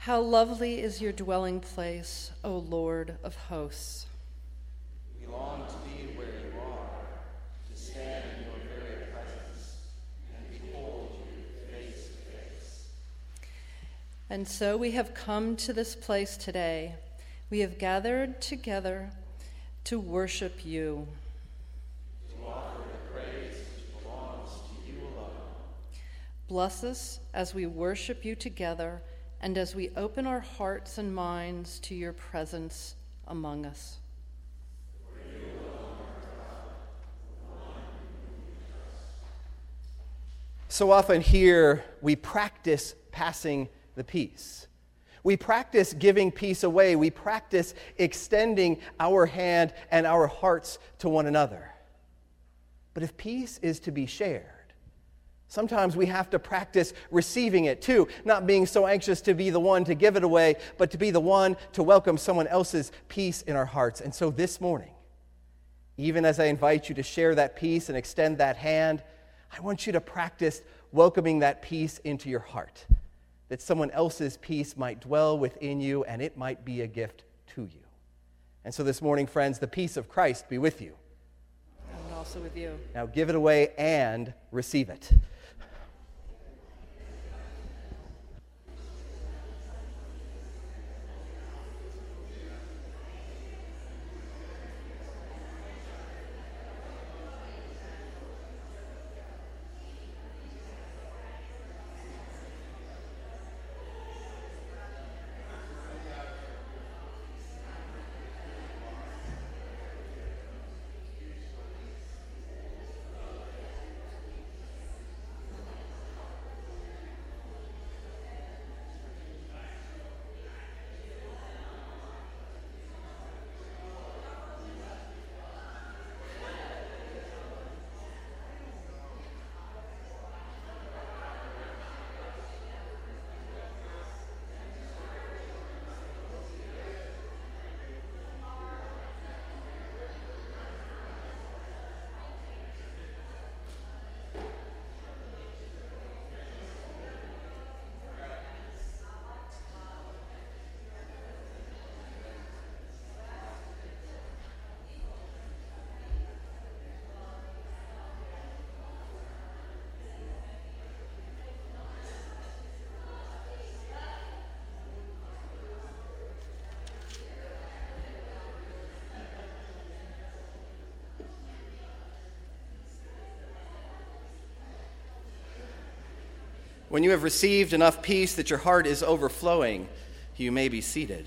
How lovely is your dwelling place, O Lord of hosts. We long to be where you are, to stand in your very presence and behold you face to face. And so we have come to this place today. We have gathered together to worship you. To offer the praise which belongs to you alone. Bless us as we worship you together and as we open our hearts and minds to your presence among us. So often here we practice passing the peace. We practice giving peace away. We practice extending our hand and our hearts to one another. But if peace is to be shared, sometimes we have to practice receiving it too, not being so anxious to be the one to give it away, but to be the one to welcome someone else's peace in our hearts. And so this morning, even as I invite you to share that peace and extend that hand, I want you to practice welcoming that peace into your heart, that someone else's peace might dwell within you and it might be a gift to you. And so this morning, friends, the peace of Christ be with you. And also with you. Now give it away and receive it. When you have received enough peace that your heart is overflowing, you may be seated.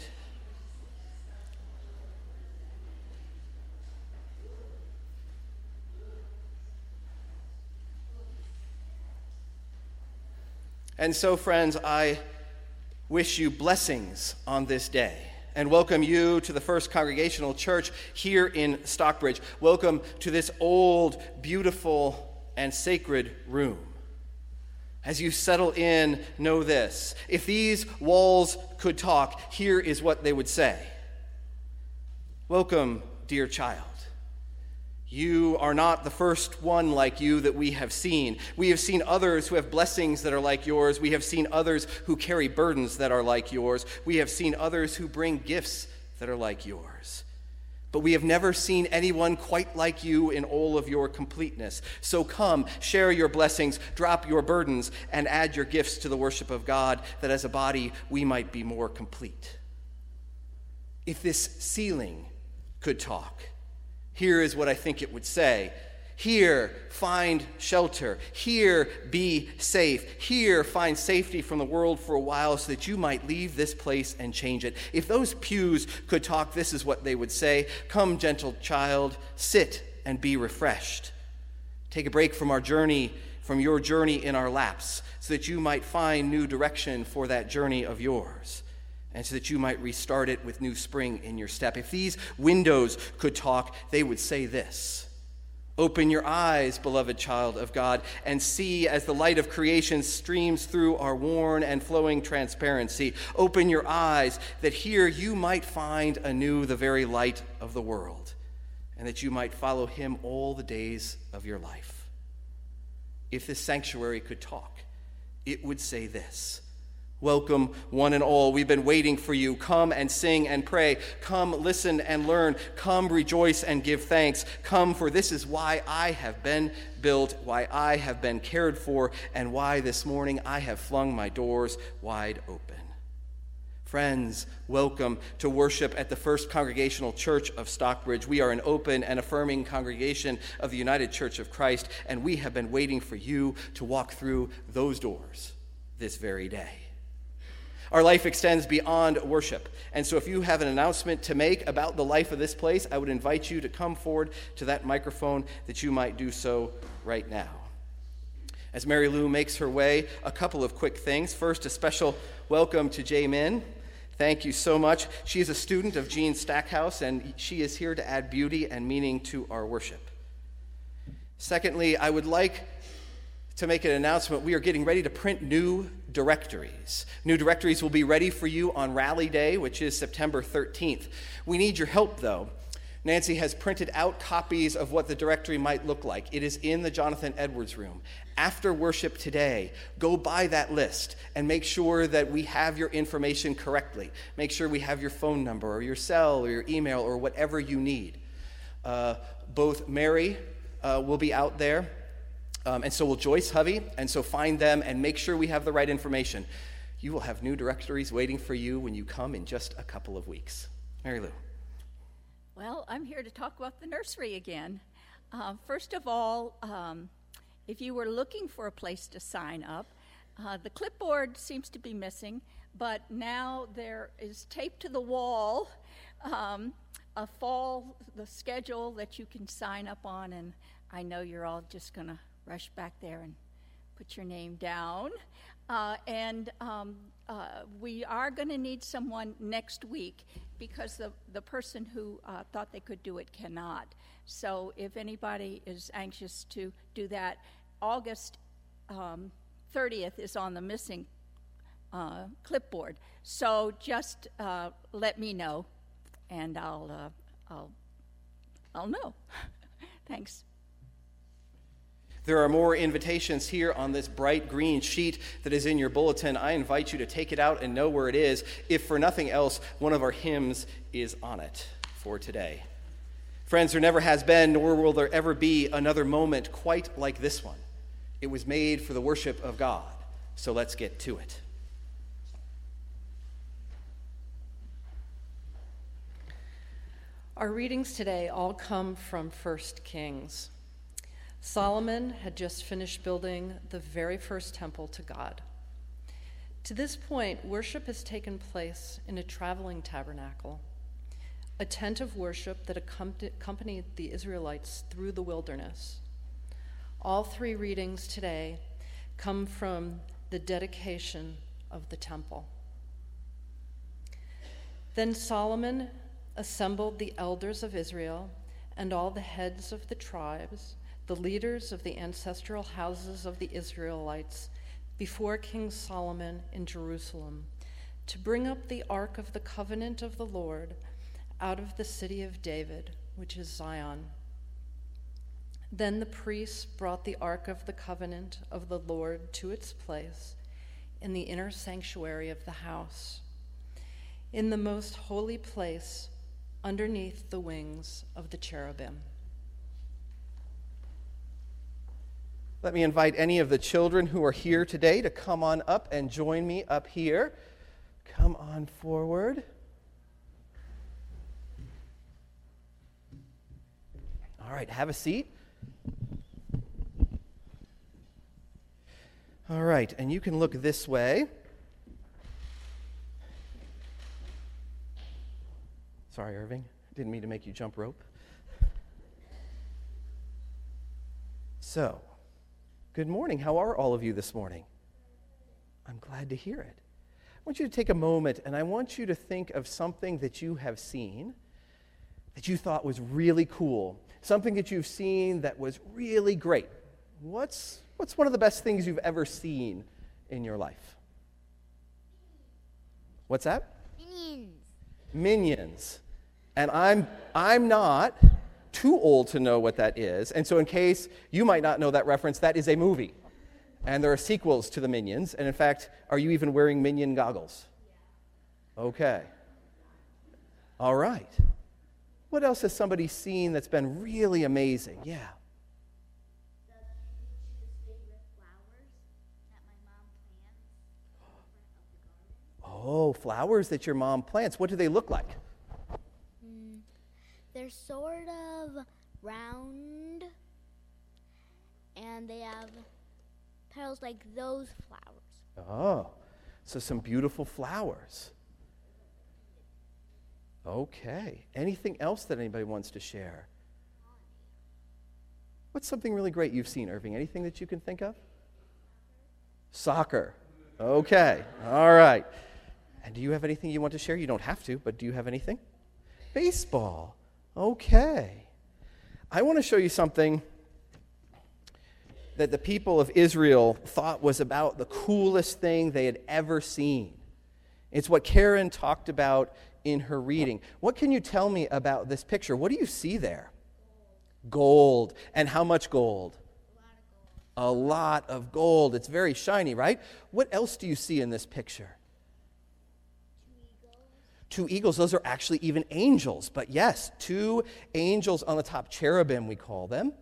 And so, friends, I wish you blessings on this day and welcome you to the First Congregational Church here in Stockbridge. Welcome to this old, beautiful, and sacred room. As you settle in, know this. If these walls could talk, here is what they would say. Welcome, dear child. You are not the first one like you that we have seen. We have seen others who have blessings that are like yours. We have seen others who carry burdens that are like yours. We have seen others who bring gifts that are like yours. But we have never seen anyone quite like you in all of your completeness. So come, share your blessings, drop your burdens, and add your gifts to the worship of God, that as a body we might be more complete. If this ceiling could talk, here is what I think it would say. Here, find shelter. Here, be safe. Here, find safety from the world for a while so that you might leave this place and change it. If those pews could talk, this is what they would say. Come, gentle child, sit and be refreshed. Take a break from your journey in our laps, so that you might find new direction for that journey of yours, and so that you might restart it with new spring in your step. If these windows could talk, they would say this. Open your eyes, beloved child of God, and see as the light of creation streams through our worn and flowing transparency. Open your eyes that here you might find anew the very light of the world, and that you might follow him all the days of your life. If this sanctuary could talk, it would say this. Welcome, one and all. We've been waiting for you. Come and sing and pray. Come, listen and learn. Come, rejoice and give thanks. Come, for this is why I have been built, why I have been cared for, and why this morning I have flung my doors wide open. Friends, welcome to worship at the First Congregational Church of Stockbridge. We are an open and affirming congregation of the United Church of Christ, and we have been waiting for you to walk through those doors this very day. Our life extends beyond worship, and so if you have an announcement to make about the life of this place, I would invite you to come forward to that microphone that you might do so right now. As Mary Lou makes her way, a couple of quick things. First, a special welcome to Jay Min. Thank you so much. She is a student of Gene Stackhouse, and she is here to add beauty and meaning to our worship. Secondly, I would like to make an announcement. We are getting ready to print new directories. New directories will be ready for you on Rally Day, which is September 13th. We need your help, though. Nancy has printed out copies of what the directory might look like. It is in the Jonathan Edwards room. After worship today, go by that list and make sure that we have your information correctly. Make sure we have your phone number or your cell or your email or whatever you need. Both Mary will be out there, and so will Joyce Hovey, and so find them and make sure we have the right information. You will have new directories waiting for you when you come in just a couple of weeks. Mary Lou. Well, I'm here to talk about the nursery again. First of all, if you were looking for a place to sign up, the clipboard seems to be missing, but now there is taped to the wall the schedule that you can sign up on, and I know you're all just going to rush back there and put your name down. We are going to need someone next week because the person who thought they could do it cannot. So if anybody is anxious to do that, August 30th is on the missing clipboard. So just let me know, and I'll know. Thanks. There are more invitations here on this bright green sheet that is in your bulletin. I invite you to take it out and know where it is. If for nothing else, one of our hymns is on it for today. Friends, there never has been, nor will there ever be, another moment quite like this one. It was made for the worship of God, so let's get to it. Our readings today all come from 1 Kings. Solomon had just finished building the very first temple to God. To this point, worship has taken place in a traveling tabernacle, a tent of worship that accompanied the Israelites through the wilderness. All three readings today come from the dedication of the temple. Then Solomon assembled the elders of Israel and all the heads of the tribes, the leaders of the ancestral houses of the Israelites, before King Solomon in Jerusalem, to bring up the ark of the covenant of the Lord out of the city of David, which is Zion. Then the priests brought the ark of the covenant of the Lord to its place in the inner sanctuary of the house, in the most holy place underneath the wings of the cherubim. Let me invite any of the children who are here today to come on up and join me up here. Come on forward. All right, have a seat. All right, and you can look this way. Sorry, Irving. Didn't mean to make you jump rope. So, good morning. How are all of you this morning? I'm glad to hear it. I want you to take a moment, and I want you to think of something that you have seen that you thought was really cool, something that you've seen that was really great. What's one of the best things you've ever seen in your life? What's that? Minions. And I'm not too old to know what that is. And so in case you might not know that reference, that is a movie. And there are sequels to the Minions. And in fact, are you even wearing Minion goggles? Okay. All right. What else has somebody seen that's been really amazing? Yeah. Oh, flowers that your mom plants. What do they look like? They're sort of round, and they have petals like those flowers. Oh, so some beautiful flowers. Okay. Anything else that anybody wants to share? What's something really great you've seen, Irving? Anything that you can think of? Soccer. Okay. All right. And do you have anything you want to share? You don't have to, but do you have anything? Baseball. Okay. I want to show you something that the people of Israel thought was about the coolest thing they had ever seen. It's what Karen talked about in her reading. What can you tell me about this picture? What do you see there? Gold. And how much gold? A lot of gold. It's very shiny, right? What else do you see in this picture? Two eagles. Those are actually even angels. But yes, two angels on the top. Cherubim, we call them.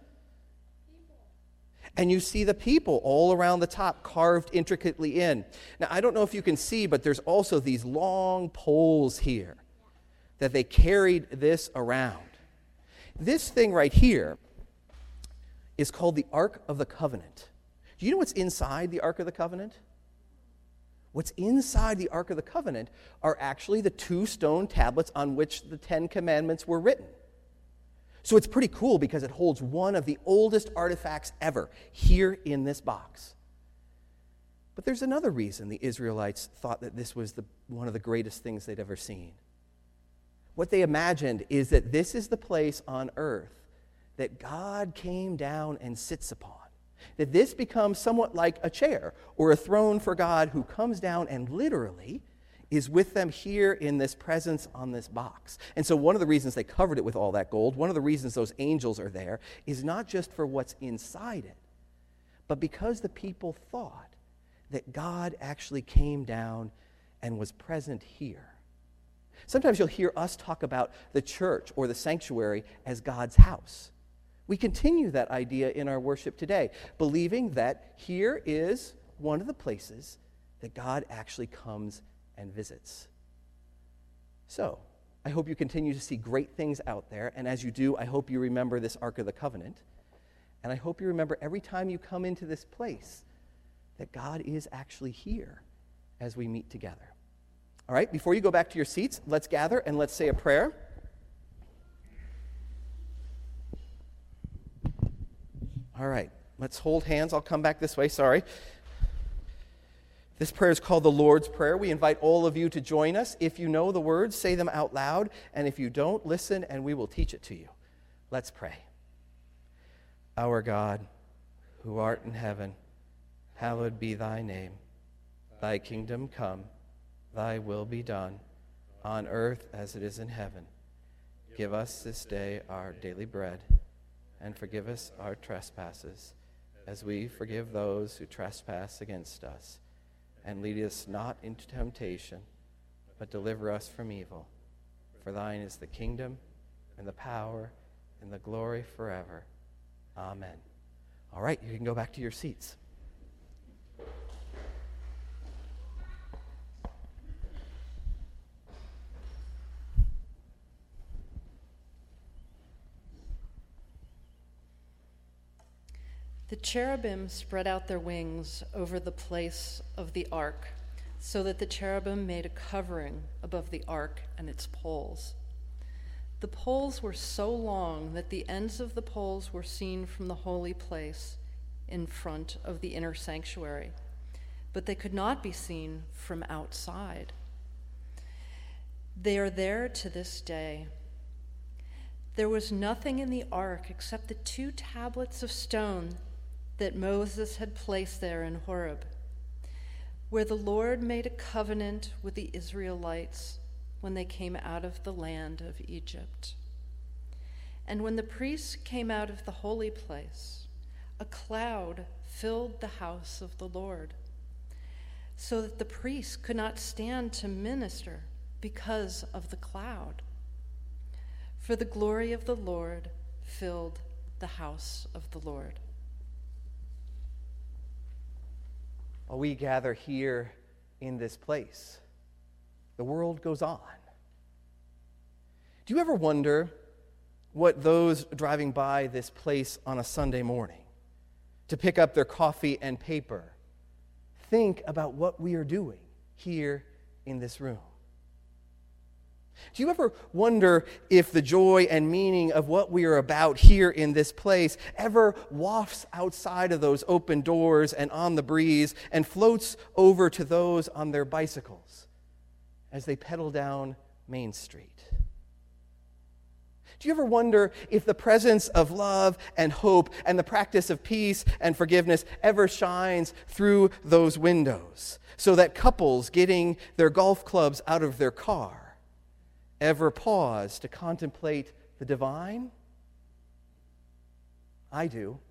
And you see the people all around the top, carved intricately in. Now, I don't know if you can see, but there's also these long poles here that they carried this around. This thing right here is called the Ark of the Covenant. Do you know what's inside the Ark of the Covenant? What's inside the Ark of the Covenant are actually the 2 stone tablets on which the 10 Commandments were written. So it's pretty cool because it holds one of the oldest artifacts ever here in this box. But there's another reason the Israelites thought that this was one of the greatest things they'd ever seen. What they imagined is that this is the place on earth that God came down and sits upon. That this becomes somewhat like a chair or a throne for God who comes down and literally is with them here in this presence on this box. And so one of the reasons they covered it with all that gold, one of the reasons those angels are there, is not just for what's inside it, but because the people thought that God actually came down and was present here. Sometimes you'll hear us talk about the church or the sanctuary as God's house. We continue that idea in our worship today, believing that here is one of the places that God actually comes and visits. So, I hope you continue to see great things out there, and as you do, I hope you remember this Ark of the Covenant, and I hope you remember every time you come into this place that God is actually here as we meet together. All right, before you go back to your seats, let's gather and let's say a prayer. All right, let's hold hands. I'll come back this way, sorry. This prayer is called the Lord's Prayer. We invite all of you to join us. If you know the words, say them out loud, and if you don't, listen and we will teach it to you. Let's pray. Our God, who art in heaven, hallowed be thy name. Thy kingdom come. Thy will be done, on earth as it is in heaven. Give us this day our daily bread, and forgive us our trespasses, as we forgive those who trespass against us. And lead us not into temptation, but deliver us from evil. For thine is the kingdom, and the power, and the glory forever. Amen. All right, you can go back to your seats. The cherubim spread out their wings over the place of the ark, so that the cherubim made a covering above the ark and its poles. The poles were so long that the ends of the poles were seen from the holy place in front of the inner sanctuary, but they could not be seen from outside. They are there to this day. There was nothing in the ark except the 2 tablets of stone that Moses had placed there in Horeb, where the Lord made a covenant with the Israelites when they came out of the land of Egypt. And when the priests came out of the holy place, a cloud filled the house of the Lord, so that the priests could not stand to minister because of the cloud. For the glory of the Lord filled the house of the Lord. While we gather here in this place, the world goes on. Do you ever wonder what those driving by this place on a Sunday morning to pick up their coffee and paper think about what we are doing here in this room? Do you ever wonder if the joy and meaning of what we are about here in this place ever wafts outside of those open doors and on the breeze and floats over to those on their bicycles as they pedal down Main Street? Do you ever wonder if the presence of love and hope and the practice of peace and forgiveness ever shines through those windows, so that couples getting their golf clubs out of their car ever pause to contemplate the divine? I do.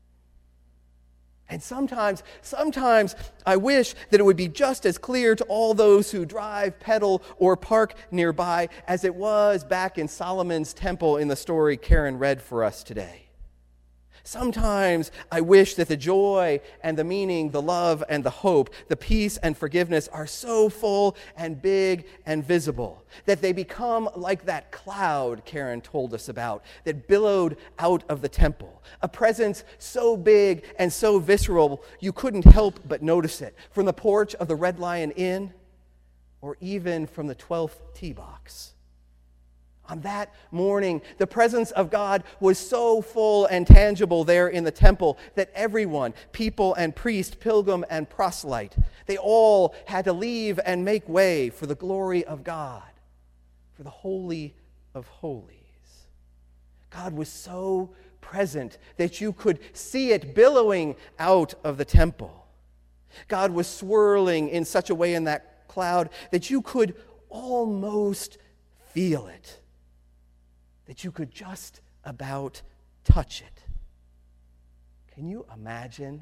And sometimes I wish that it would be just as clear to all those who drive, pedal, or park nearby as it was back in Solomon's temple in the story Karen read for us today. Sometimes I wish that the joy and the meaning, the love and the hope, the peace and forgiveness are so full and big and visible that they become like that cloud Karen told us about that billowed out of the temple. A presence so big and so visceral you couldn't help but notice it from the porch of the Red Lion Inn or even from the 12th tee box. On that morning, the presence of God was so full and tangible there in the temple that everyone, people and priest, pilgrim and proselyte, they all had to leave and make way for the glory of God, for the Holy of Holies. God was so present that you could see it billowing out of the temple. God was swirling in such a way in that cloud that you could almost feel it, that you could just about touch it. Can you imagine?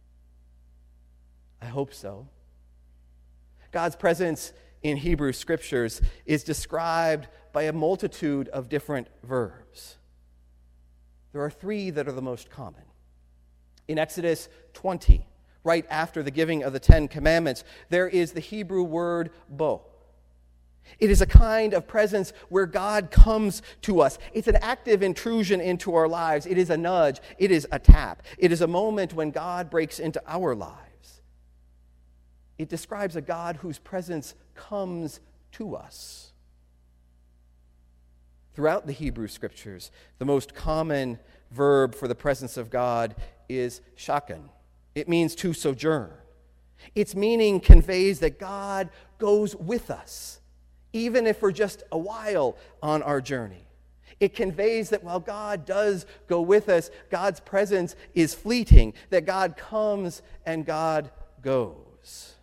I hope so. God's presence in Hebrew scriptures is described by a multitude of different verbs. There are three that are the most common. In Exodus 20, right after the giving of the Ten Commandments, there is the Hebrew word bo. It is a kind of presence where God comes to us. It's an active intrusion into our lives. It is a nudge. It is a tap. It is a moment when God breaks into our lives. It describes a God whose presence comes to us. Throughout the Hebrew Scriptures, the most common verb for the presence of God is shakan. It means to sojourn. Its meaning conveys that God goes with us, even if we're just a while on our journey. It conveys that while God does go with us, God's presence is fleeting, that God comes and God goes.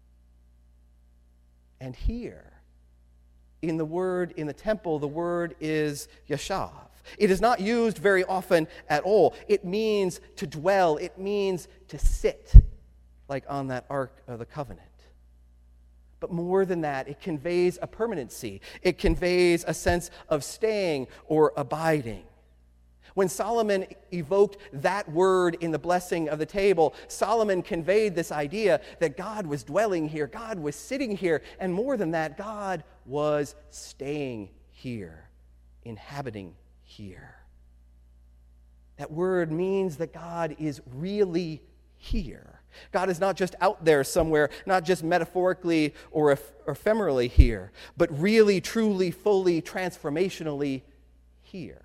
And here, in the temple, the word is yashav. It is not used very often at all. It means to dwell. It means to sit, like on that Ark of the Covenant. But more than that, it conveys a permanency. It conveys a sense of staying or abiding. When Solomon evoked that word in the blessing of the table, Solomon conveyed this idea that God was dwelling here, God was sitting here, and more than that, God was staying here, inhabiting here. That word means that God is really here. God is not just out there somewhere, not just metaphorically or ephemerally here, but really, truly, fully, transformationally here.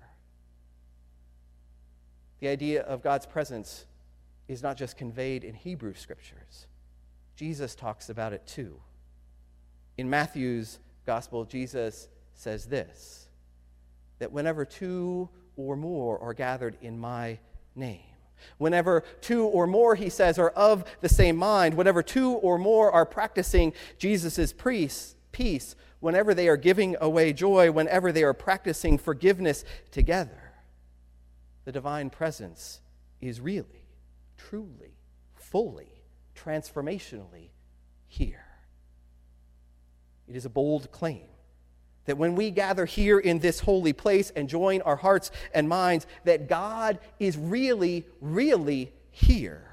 The idea of God's presence is not just conveyed in Hebrew scriptures. Jesus talks about it too. In Matthew's gospel, Jesus says this, that whenever two or more are gathered in my name, whenever two or more, he says, are of the same mind, whenever two or more are practicing Jesus' peace, whenever they are giving away joy, whenever they are practicing forgiveness together, the divine presence is really, truly fully, transformationally here. It is a bold claim that when we gather here in this holy place and join our hearts and minds, that God is really, really here.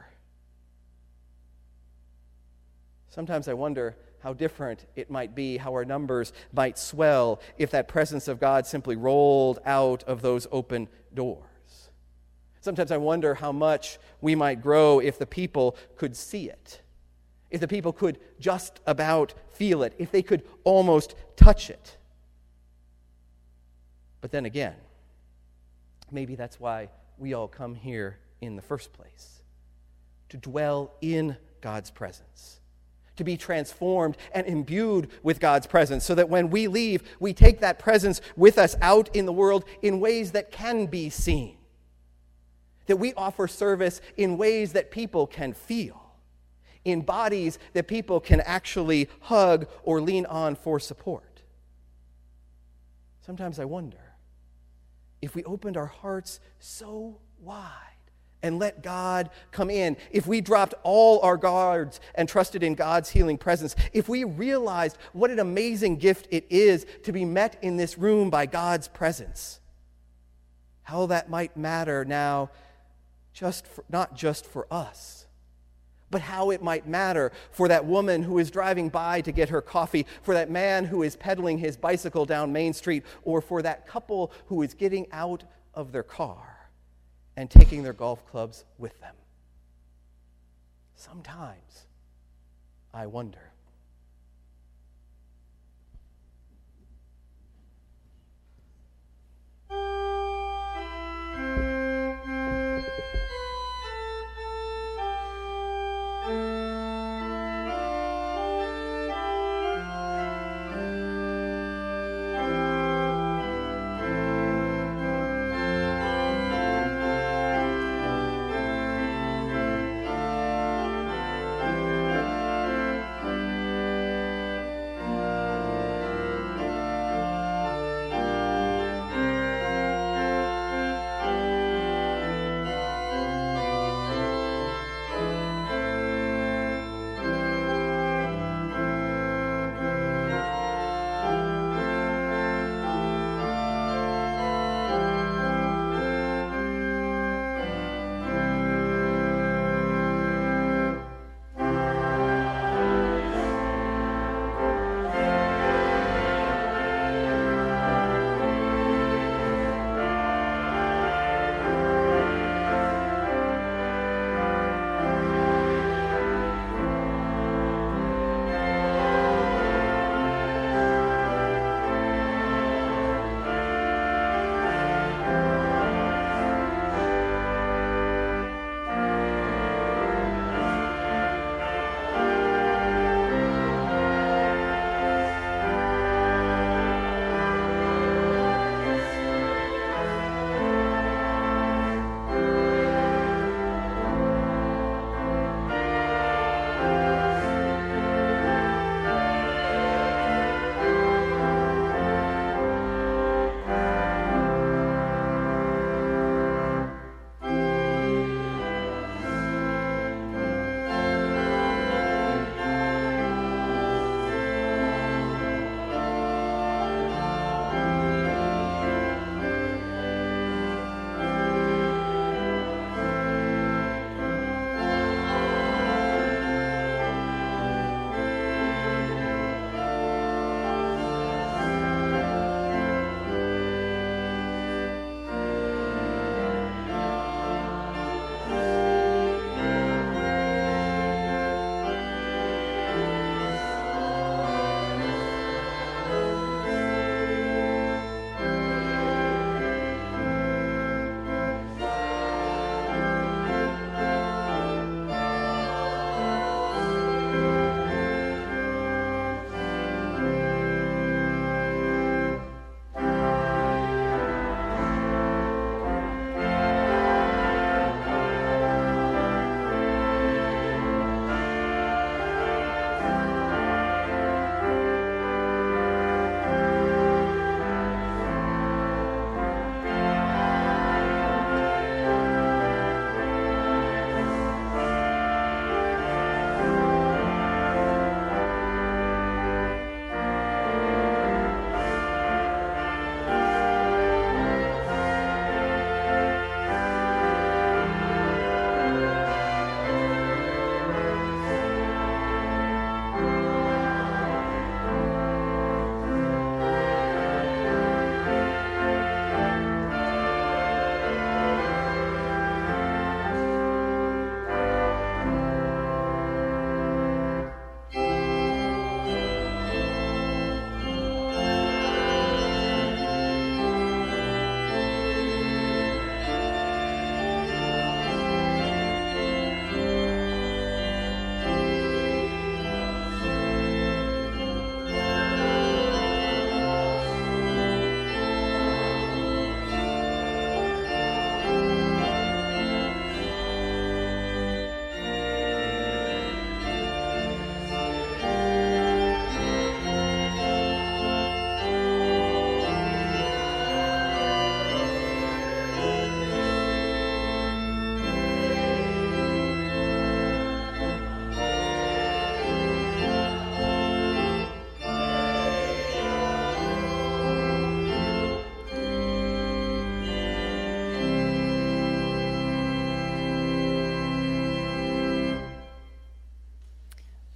Sometimes I wonder how different it might be, how our numbers might swell if that presence of God simply rolled out of those open doors. Sometimes I wonder how much we might grow if the people could see it, if the people could just about feel it, if they could almost touch it. But then again, maybe that's why we all come here in the first place, to dwell in God's presence, to be transformed and imbued with God's presence, so that when we leave, we take that presence with us out in the world in ways that can be seen, that we offer service in ways that people can feel, in bodies that people can actually hug or lean on for support. Sometimes I wonder if we opened our hearts so wide and let God come in, if we dropped all our guards and trusted in God's healing presence, if we realized what an amazing gift it is to be met in this room by God's presence, how that might matter now, not just for us, but how it might matter for that woman who is driving by to get her coffee, for that man who is pedaling his bicycle down Main Street, or for that couple who is getting out of their car and taking their golf clubs with them. Sometimes I wonder.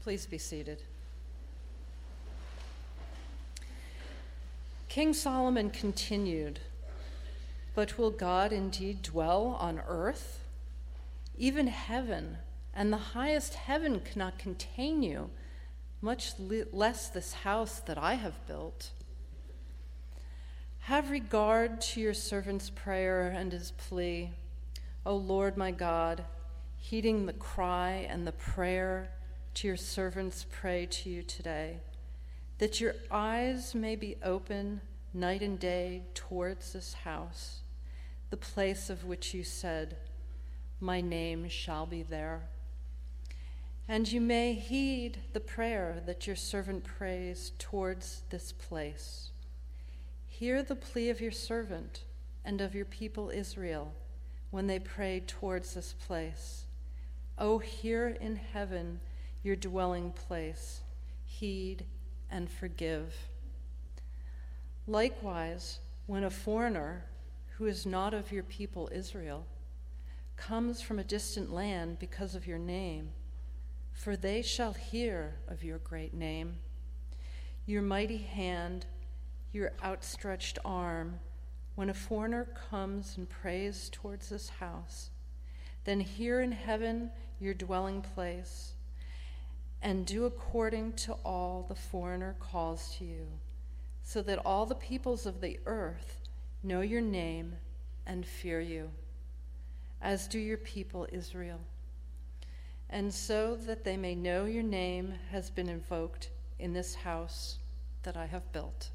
Please be seated. King Solomon continued, "But will God indeed dwell on earth? Even heaven and the highest heaven cannot contain you, much less this house that I have built. Have regard to your servant's prayer and his plea, O Lord my God, heeding the cry and the prayer to your servants pray to you today, that your eyes may be open night and day towards this house, the place of which you said, my name shall be there. And you may heed the prayer that your servant prays towards this place. Hear the plea of your servant and of your people Israel when they pray towards this place. O hear in heaven your dwelling place, heed and forgive. Likewise, when a foreigner who is not of your people Israel comes from a distant land because of your name, for they shall hear of your great name, your mighty hand, your outstretched arm, when a foreigner comes and prays towards this house, then hear in heaven your dwelling place, and do according to all the foreigner calls to you, so that all the peoples of the earth know your name and fear you, as do your people Israel. And so that they may know your name has been invoked in this house that I have built."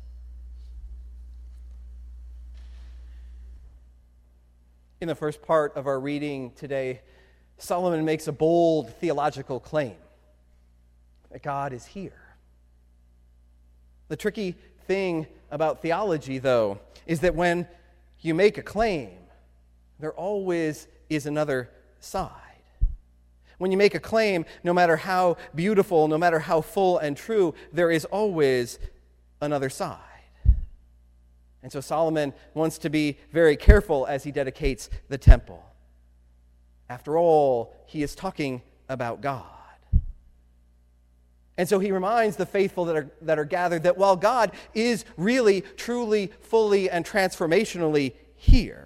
In the first part of our reading today, Solomon makes a bold theological claim that God is here. The tricky thing about theology, though, is that when you make a claim, there always is another side. When you make a claim, no matter how beautiful, no matter how full and true, there is always another side. And so Solomon wants to be very careful as he dedicates the temple. After all, he is talking about God. And so he reminds the faithful that are gathered that while God is really, truly, fully, and transformationally here,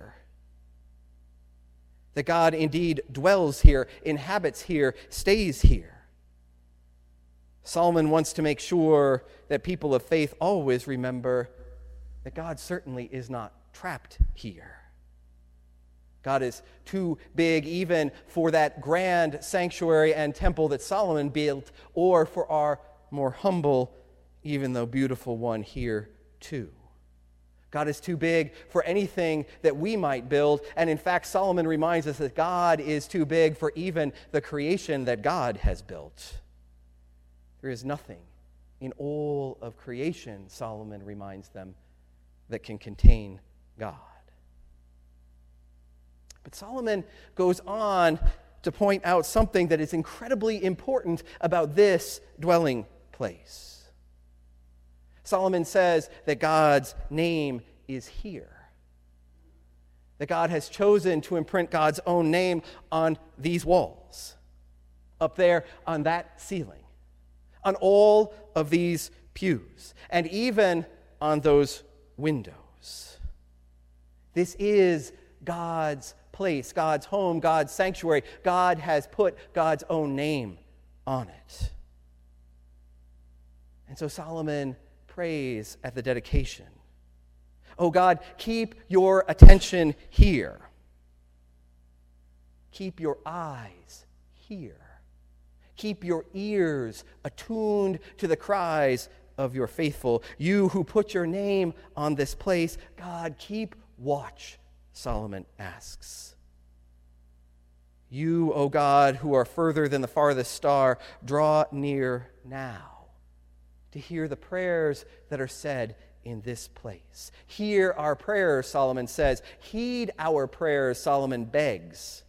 that God indeed dwells here, inhabits here, stays here, Solomon wants to make sure that people of faith always remember that God certainly is not trapped here. God is too big even for that grand sanctuary and temple that Solomon built, or for our more humble, even though beautiful one here too. God is too big for anything that we might build, and in fact, Solomon reminds us that God is too big for even the creation that God has built. There is nothing in all of creation, Solomon reminds them, that can contain God. But Solomon goes on to point out something that is incredibly important about this dwelling place. Solomon says that God's name is here. That God has chosen to imprint God's own name on these walls, up there on that ceiling, on all of these pews, and even on those windows. This is God's place, God's home, God's sanctuary. God has put God's own name on it. And so Solomon prays at the dedication, "Oh God, keep your attention here. Keep your eyes here. Keep your ears attuned to the cries of your faithful. You who put your name on this place, God, keep watch," Solomon asks. "You, O God, who are further than the farthest star, draw near now to hear the prayers that are said in this place. Hear our prayers," Solomon says. "Heed our prayers," Solomon begs.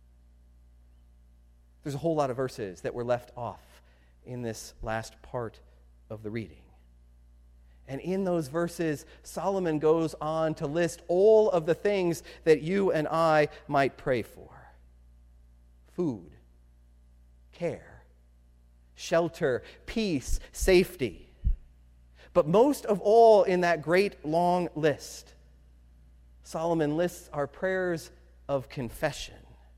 There's a whole lot of verses that were left off in this last part of the reading. And in those verses, Solomon goes on to list all of the things that you and I might pray for: food, care, shelter, peace, safety. But most of all in that great long list, Solomon lists our prayers of confession.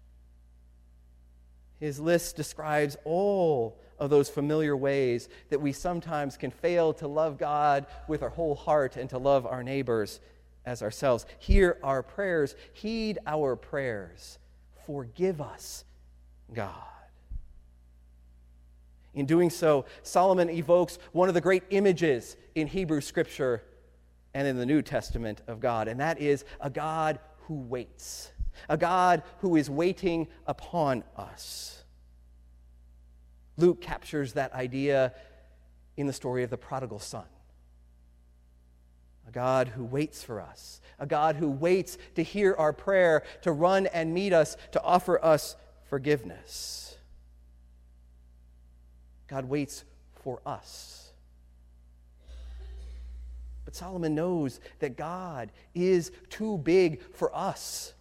His list describes all of those familiar ways that we sometimes can fail to love God with our whole heart and to love our neighbors as ourselves. Hear our prayers, heed our prayers. Forgive us, God. In doing so, Solomon evokes one of the great images in Hebrew Scripture and in the New Testament of God, and that is a God who waits, a God who is waiting upon us. Luke captures that idea in the story of the prodigal son. A God who waits for us, a God who waits to hear our prayer, to run and meet us, to offer us forgiveness. God waits for us. But Solomon knows that God is too big for us.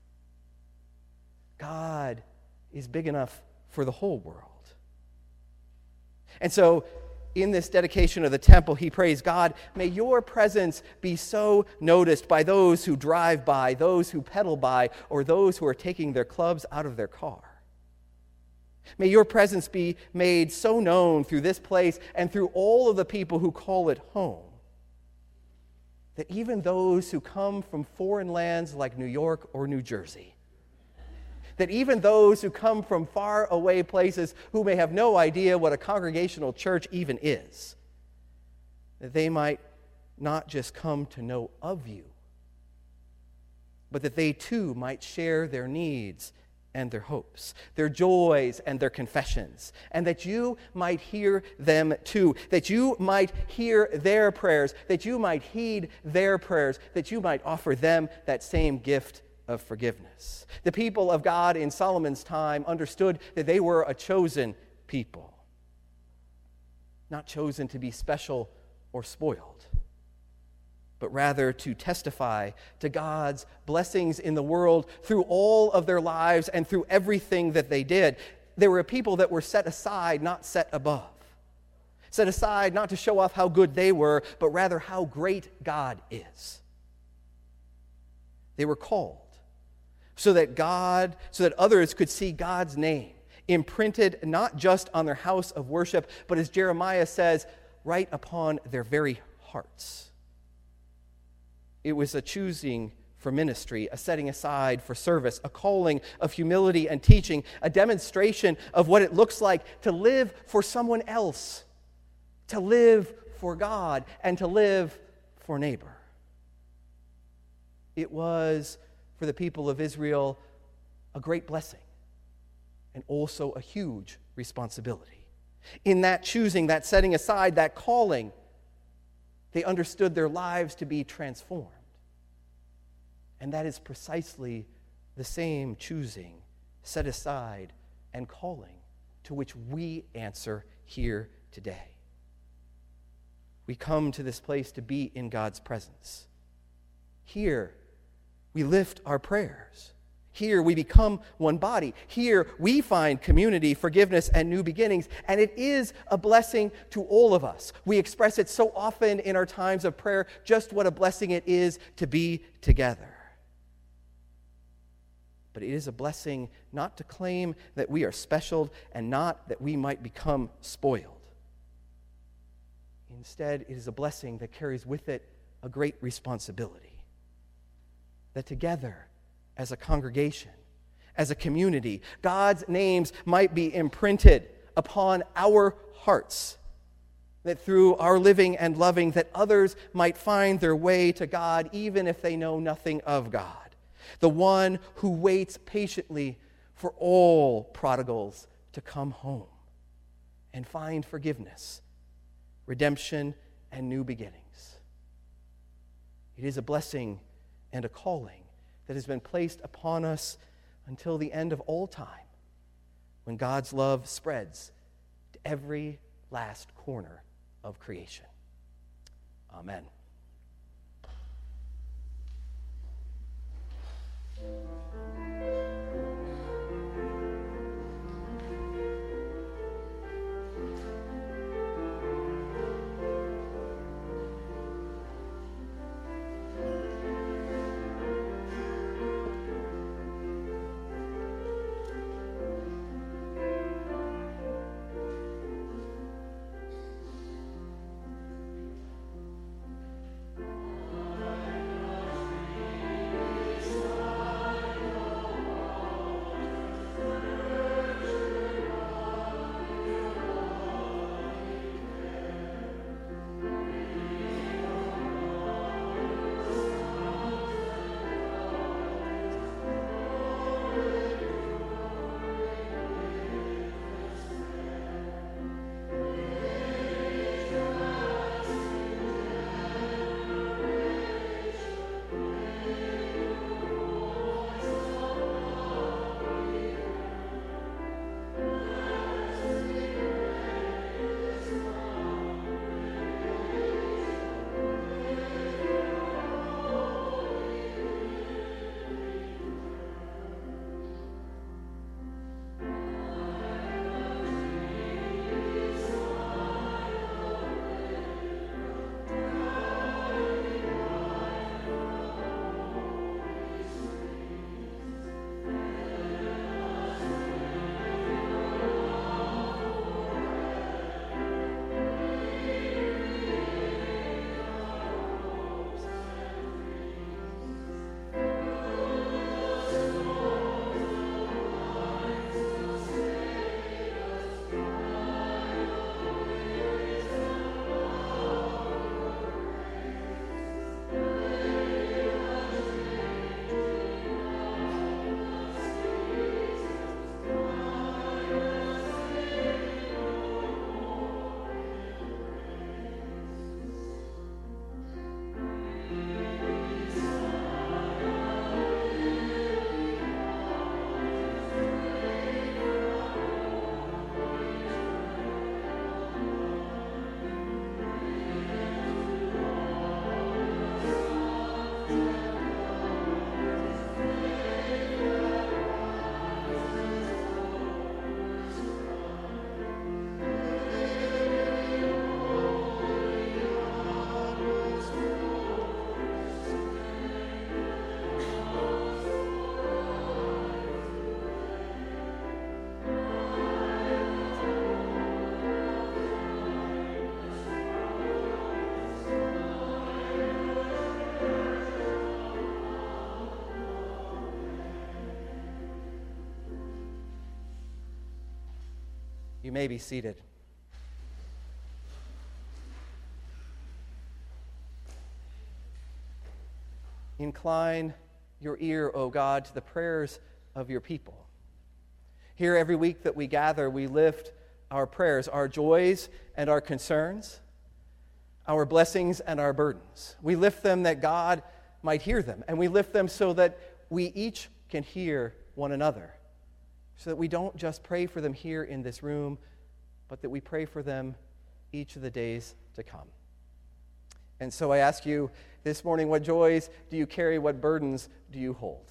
God is big enough for the whole world. And so, in this dedication of the temple, he prays, God, may your presence be so noticed by those who drive by, those who pedal by, or those who are taking their clubs out of their car. May your presence be made so known through this place and through all of the people who call it home, that even those who come from foreign lands like New York or New Jersey, that even those who come from far away places who may have no idea what a congregational church even is, that they might not just come to know of you, but that they too might share their needs and their hopes, their joys and their confessions, and that you might hear them too, that you might hear their prayers, that you might heed their prayers, that you might offer them that same gift of forgiveness. The people of God in Solomon's time understood that they were a chosen people, not chosen to be special or spoiled, but rather to testify to God's blessings in the world through all of their lives and through everything that they did. They were a people that were set aside, not set above. Set aside not to show off how good they were, but rather how great God is. They were called so that others could see God's name imprinted not just on their house of worship, but as Jeremiah says, right upon their very hearts. It was a choosing for ministry, a setting aside for service, a calling of humility and teaching, a demonstration of what it looks like to live for someone else, to live for God, and to live for neighbor. It was, for the people of Israel, a great blessing and also a huge responsibility. In that choosing, that setting aside, that calling, they understood their lives to be transformed. And that is precisely the same choosing, set aside, and calling to which we answer here today. We come to this place to be in God's presence. Here, we lift our prayers. Here, we become one body. Here, we find community, forgiveness, and new beginnings. And it is a blessing to all of us. We express it so often in our times of prayer, just what a blessing it is to be together. But it is a blessing not to claim that we are special and not that we might become spoiled. Instead, it is a blessing that carries with it a great responsibility. That together, as a congregation, as a community, God's names might be imprinted upon our hearts. That through our living and loving, that others might find their way to God even if they know nothing of God. The one who waits patiently for all prodigals to come home and find forgiveness, redemption, and new beginnings. It is a blessing and a calling that has been placed upon us until the end of all time, when God's love spreads to every last corner of creation. Amen. may be seated. Incline your ear, O God, to the prayers of your people. Here, every week that we gather, we lift our prayers, our joys and our concerns, our blessings and our burdens. We lift them that God might hear them, and we lift them so that we each can hear one another, so that we don't just pray for them here in this room, but that we pray for them each of the days to come. And so I ask you this morning, what joys do you carry? What burdens do you hold?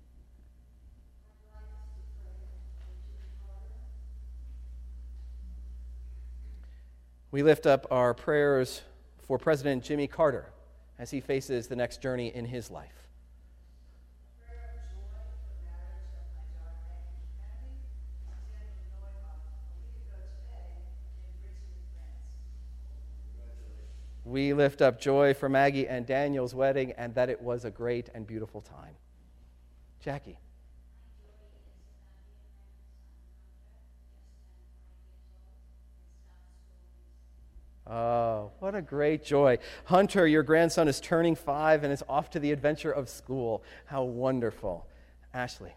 We lift up our prayers for President Jimmy Carter as he faces the next journey in his life. We lift up joy for Maggie and Daniel's wedding and that it was a great and beautiful time. Jackie. Oh, what a great joy. Hunter, your grandson is turning 5 and is off to the adventure of school. How wonderful. Ashley.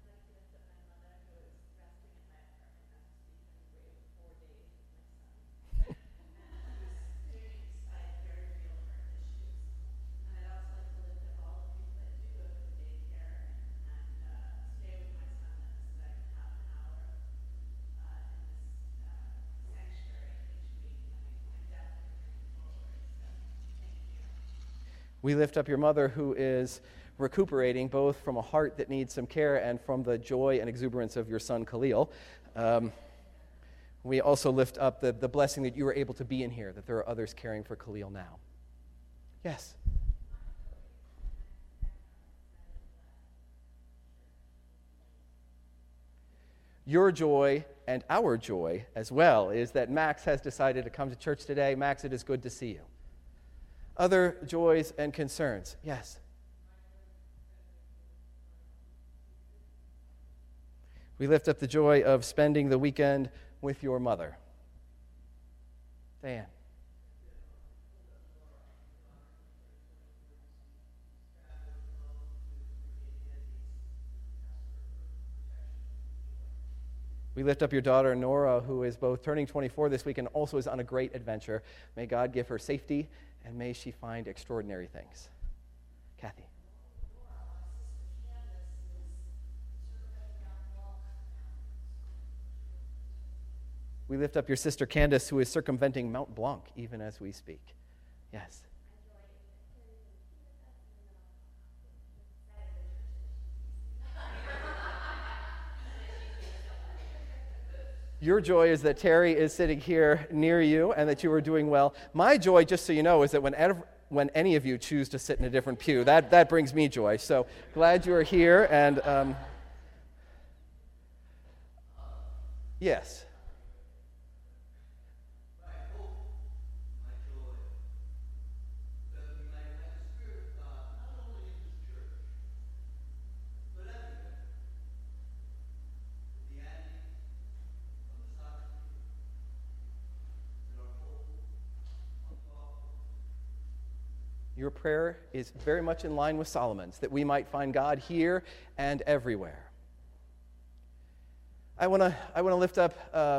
We lift up your mother who is recuperating both from a heart that needs some care and from the joy and exuberance of your son Khalil. We also lift up the blessing that you were able to be in here, that there are others caring for Khalil now. Yes. Your joy and our joy as well is that Max has decided to come to church today. Max, it is good to see you. Other joys and concerns. Yes. We lift up the joy of spending the weekend with your mother. Diane. We lift up your daughter, Nora, who is both turning 24 this week and also is on a great adventure. May God give her safety, and may she find extraordinary things. Kathy. We lift up your sister Candace, who is circumventing Mount Blanc even as we speak. Yes. Your joy is that Terry is sitting here near you and that you are doing well. My joy, just so you know, is that when any of you choose to sit in a different pew, that brings me joy. So glad you are here. And yes. Your prayer is very much in line with Solomon's, that we might find God here and everywhere. I want to lift up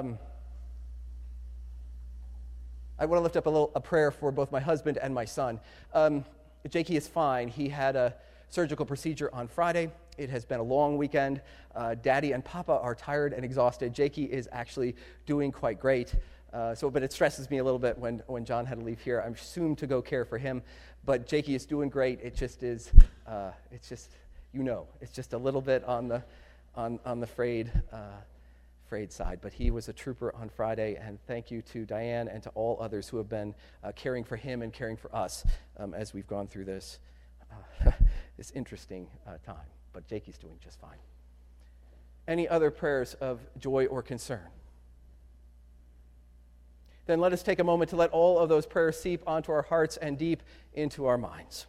a prayer for both my husband and my son. Jakey is fine. He had a surgical procedure on Friday. It has been a long weekend. Daddy and Papa are tired and exhausted. Jakey is actually doing quite great. But it stresses me a little bit when John had to leave here. I'm soon to go care for him, but Jakey is doing great. It just is, it's just a little bit on the frayed side. But he was a trooper on Friday, and thank you to Diane and to all others who have been caring for him and caring for us as we've gone through this interesting time. But Jakey's doing just fine. Any other prayers of joy or concern? Then let us take a moment to let all of those prayers seep onto our hearts and deep into our minds.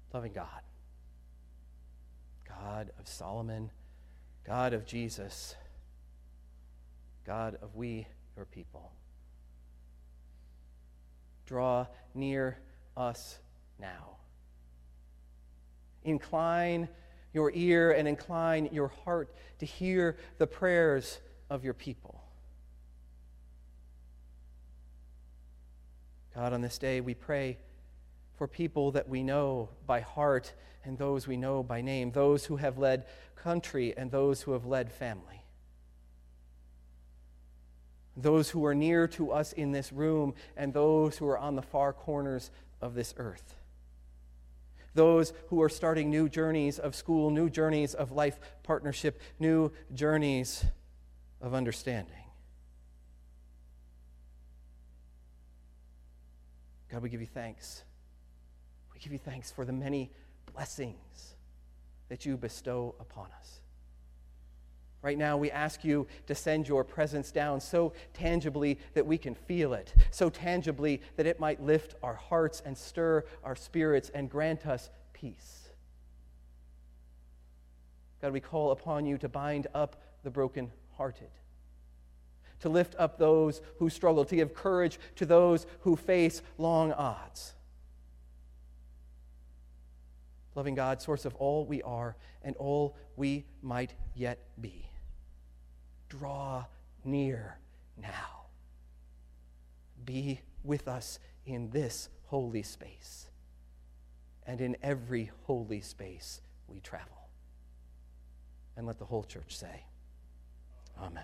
Loving God, God of Solomon, God of Jesus, God of we, your people, draw near us now. Incline your ear and incline your heart to hear the prayers of your people. God, on this day we pray for people that we know by heart and those we know by name, those who have led country and those who have led family, those who are near to us in this room and those who are on the far corners of this earth, those who are starting new journeys of school, new journeys of life partnership, new journeys of understanding. God, we give you thanks. We give you thanks for the many blessings that you bestow upon us. Right now, we ask you to send your presence down so tangibly that we can feel it, so tangibly that it might lift our hearts and stir our spirits and grant us peace. God, we call upon you to bind up the brokenhearted, to lift up those who struggle, to give courage to those who face long odds. Loving God, source of all we are and all we might yet be, draw near now. Be with us in this holy space and in every holy space we travel. And let the whole church say, Amen.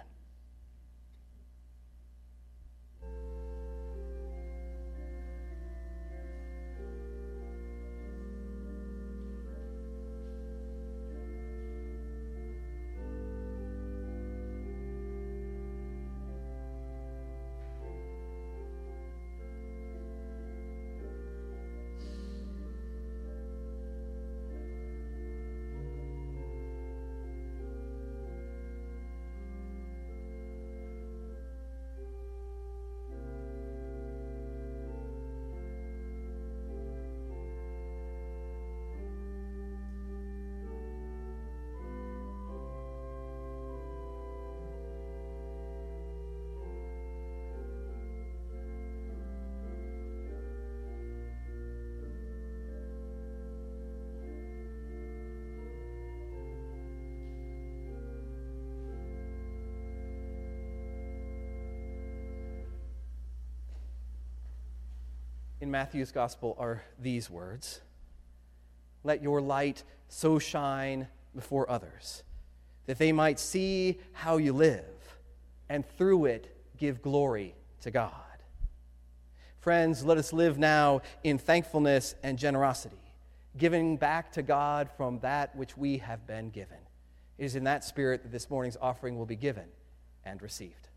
In Matthew's gospel are these words: "Let your light so shine before others, that they might see how you live, and through it give glory to God." Friends, let us live now in thankfulness and generosity, giving back to God from that which we have been given. It is in that spirit that this morning's offering will be given and received.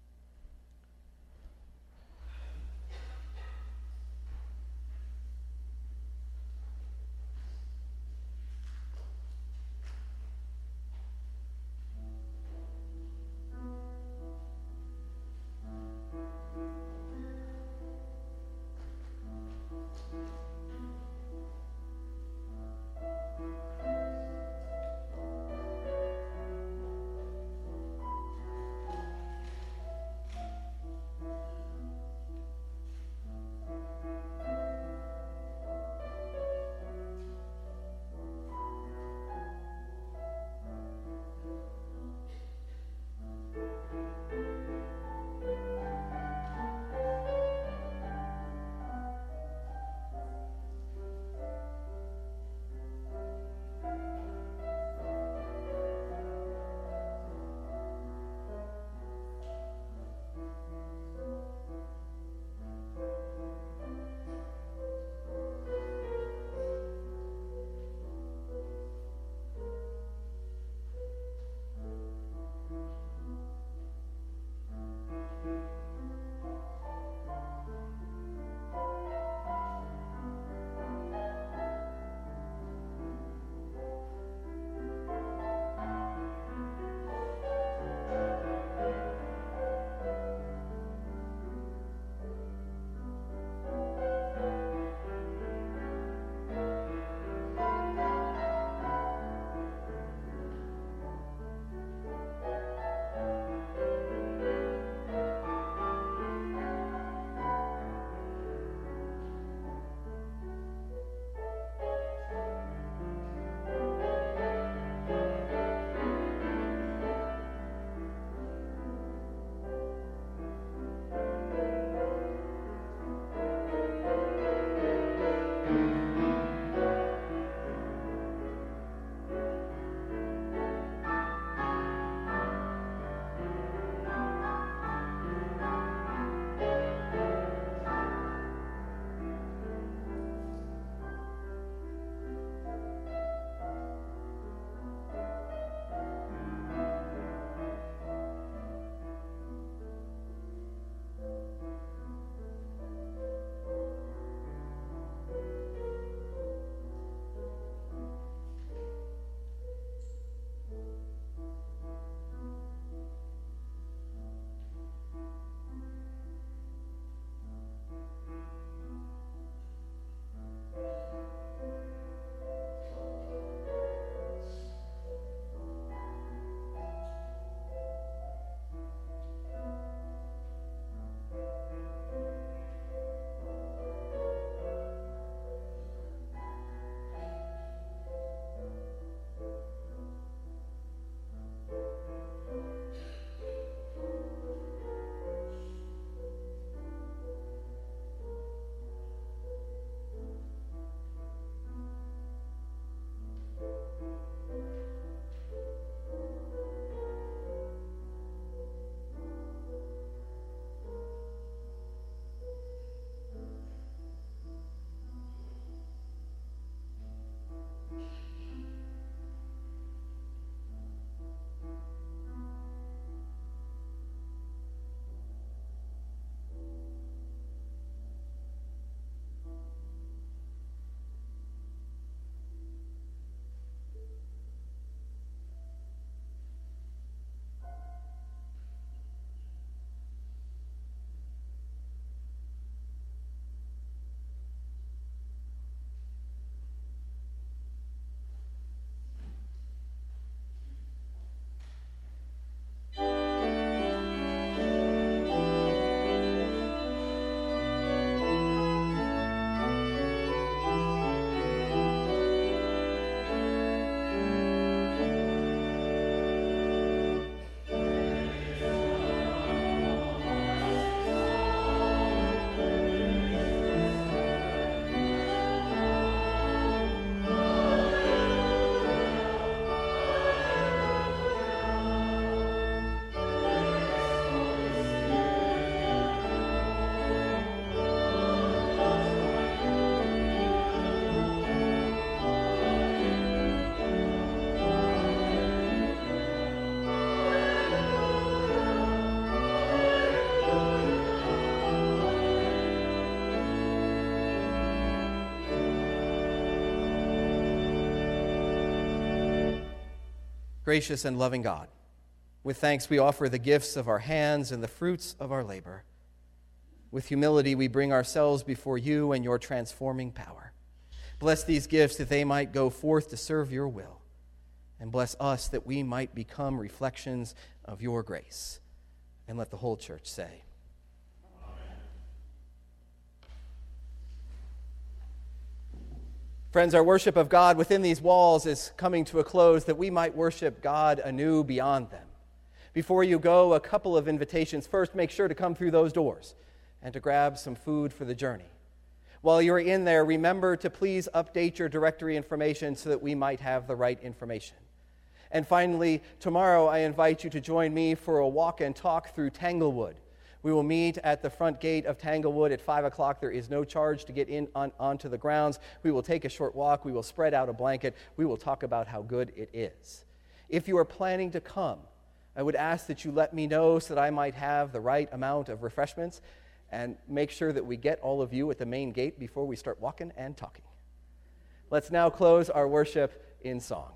Gracious and loving God, with thanks we offer the gifts of our hands and the fruits of our labor. With humility we bring ourselves before you and your transforming power. Bless these gifts that they might go forth to serve your will, and bless us that we might become reflections of your grace. And let the whole church say, Amen. Friends, our worship of God within these walls is coming to a close, that we might worship God anew beyond them. Before you go, a couple of invitations. First, make sure to come through those doors and to grab some food for the journey. While you're in there, remember to please update your directory information so that we might have the right information. And finally, tomorrow I invite you to join me for a walk and talk through Tanglewood. We will meet at the front gate of Tanglewood at 5 o'clock. There is no charge to get in onto the grounds. We will take a short walk. We will spread out a blanket. We will talk about how good it is. If you are planning to come, I would ask that you let me know so that I might have the right amount of refreshments, and make sure that we get all of you at the main gate before we start walking and talking. Let's now close our worship in song.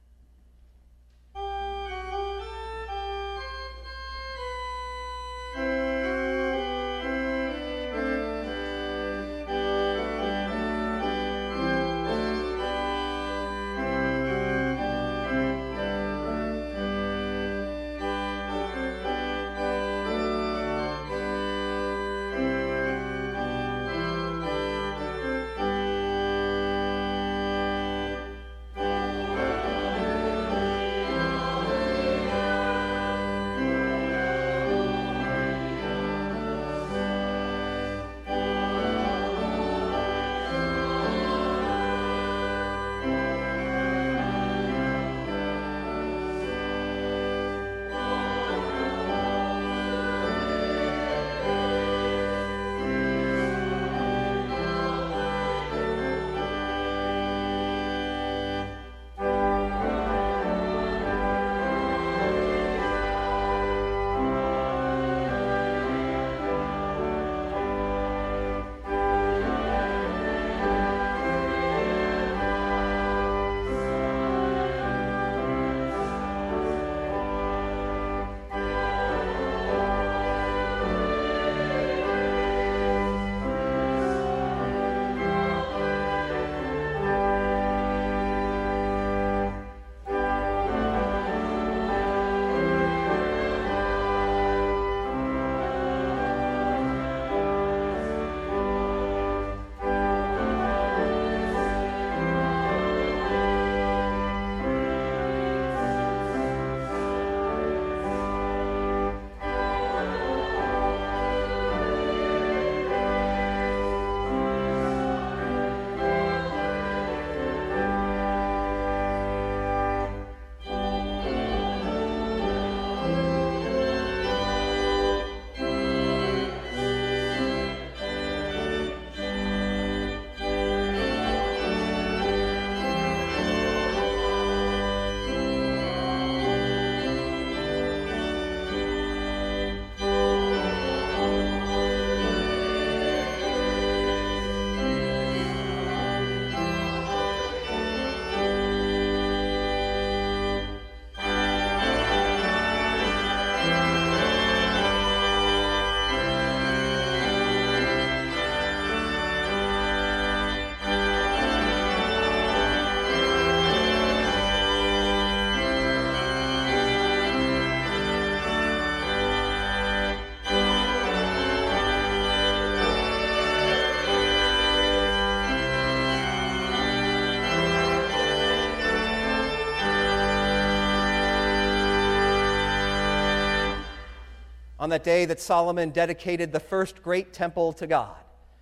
On that day that Solomon dedicated the first great temple to God,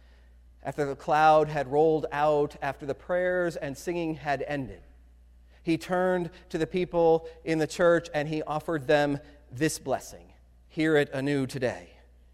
after the cloud had rolled out, after the prayers and singing had ended, he turned to the people in the church and he offered them this blessing. Hear it anew today.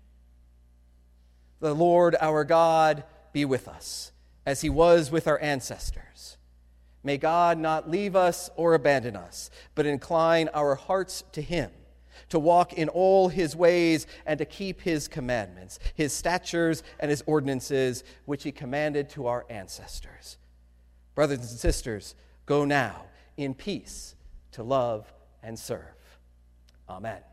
The Lord our God be with us, as he was with our ancestors. May God not leave us or abandon us, but incline our hearts to him, to walk in all his ways and to keep his commandments, his statutes and his ordinances, which he commanded to our ancestors. Brothers and sisters, go now in peace to love and serve. Amen.